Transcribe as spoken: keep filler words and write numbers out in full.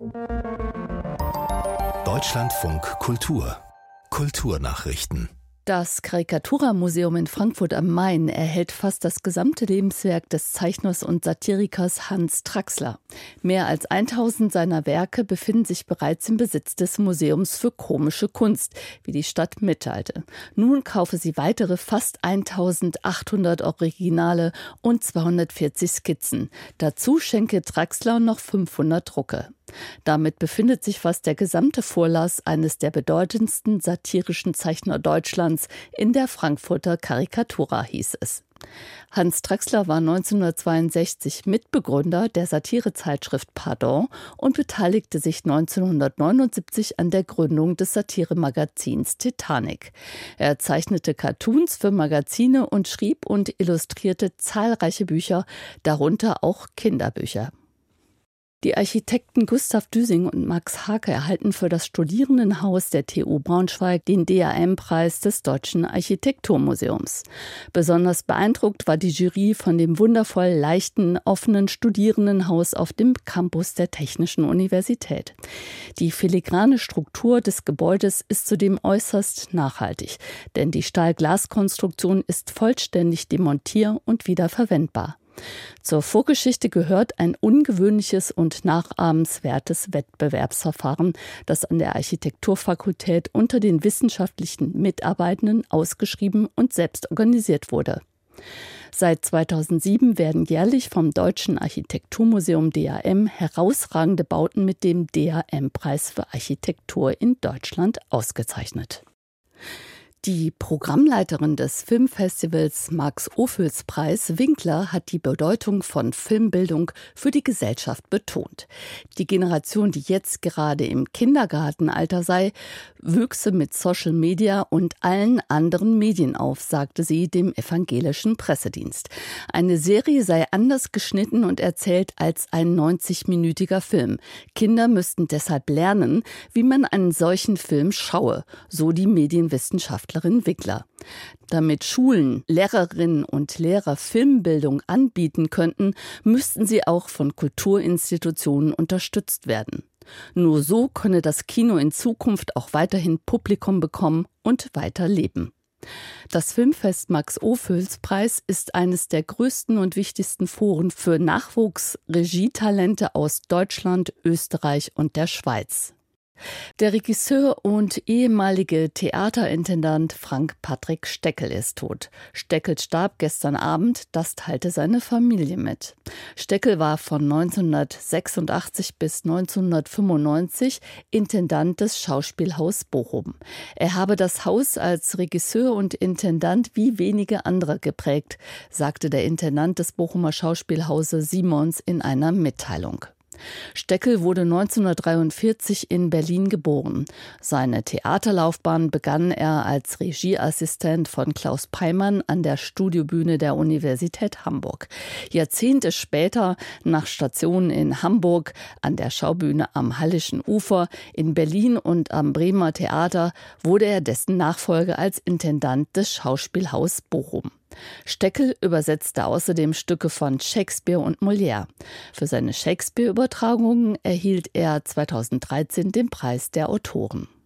Deutschlandfunk Kultur Kulturnachrichten. Das Karikatura-Museum in Frankfurt am Main erhält fast das gesamte Lebenswerk des Zeichners und Satirikers Hans Traxler. Mehr als tausend seiner Werke befinden sich bereits im Besitz des Museums für komische Kunst, wie die Stadt mitteilte. Nun kaufe sie weitere fast eintausendachthundert Originale und zweihundertvierzig Skizzen. Dazu schenke Traxler noch fünfhundert Drucke. Damit befindet sich fast der gesamte Vorlass eines der bedeutendsten satirischen Zeichner Deutschlands in der Frankfurter Karikatura, hieß es. Hans Traxler war neunzehnhundertzweiundsechzig Mitbegründer der Satirezeitschrift Pardon und beteiligte sich neunzehnhundertneunundsiebzig an der Gründung des Satiremagazins Titanic. Er zeichnete Cartoons für Magazine und schrieb und illustrierte zahlreiche Bücher, darunter auch Kinderbücher. Die Architekten Gustav Düsing und Max Hake erhalten für das Studierendenhaus der T U Braunschweig den D A M-Preis des Deutschen Architekturmuseums. Besonders beeindruckt war die Jury von dem wundervoll leichten, offenen Studierendenhaus auf dem Campus der Technischen Universität. Die filigrane Struktur des Gebäudes ist zudem äußerst nachhaltig, denn die Stahl-Glas-Konstruktion ist vollständig demontier- und wiederverwendbar. Zur Vorgeschichte gehört ein ungewöhnliches und nachahmenswertes Wettbewerbsverfahren, das an der Architekturfakultät unter den wissenschaftlichen Mitarbeitenden ausgeschrieben und selbst organisiert wurde. Seit zweitausendsieben werden jährlich vom Deutschen Architekturmuseum D A M herausragende Bauten mit dem D A M-Preis für Architektur in Deutschland ausgezeichnet. Die Programmleiterin des Filmfestivals Max-Ophüls-Preis, Winkler, hat die Bedeutung von Filmbildung für die Gesellschaft betont. Die Generation, die jetzt gerade im Kindergartenalter sei, wüchse mit Social Media und allen anderen Medien auf, sagte sie dem evangelischen Pressedienst. Eine Serie sei anders geschnitten und erzählt als ein neunzigminütiger Film. Kinder müssten deshalb lernen, wie man einen solchen Film schaue, so die Medienwissenschaftlerin Winkler. Damit Schulen, Lehrerinnen und Lehrer Filmbildung anbieten könnten, müssten sie auch von Kulturinstitutionen unterstützt werden. Nur so könne das Kino in Zukunft auch weiterhin Publikum bekommen und weiter leben. Das Filmfest Max-Ophüls-Preis ist eines der größten und wichtigsten Foren für Nachwuchs-Regietalente aus Deutschland, Österreich und der Schweiz. Der Regisseur und ehemalige Theaterintendant Frank Patrick Steckel ist tot. Steckel starb gestern Abend, das teilte seine Familie mit. Steckel war von neunzehnhundertsechsundachtzig bis neunzehnhundertfünfundneunzig Intendant des Schauspielhaus Bochum. Er habe das Haus als Regisseur und Intendant wie wenige andere geprägt, sagte der Intendant des Bochumer Schauspielhauses Simons in einer Mitteilung. Steckel wurde neunzehnhundertdreiundvierzig in Berlin geboren. Seine Theaterlaufbahn begann er als Regieassistent von Klaus Peimann an der Studiobühne der Universität Hamburg. Jahrzehnte später, nach Stationen in Hamburg, an der Schaubühne am Hallischen Ufer, in Berlin und am Bremer Theater, wurde er dessen Nachfolger als Intendant des Schauspielhaus Bochum. Steckel übersetzte außerdem Stücke von Shakespeare und Molière. Für seine Shakespeare-Übertragungen erhielt er zweitausenddreizehn den Preis der Autoren.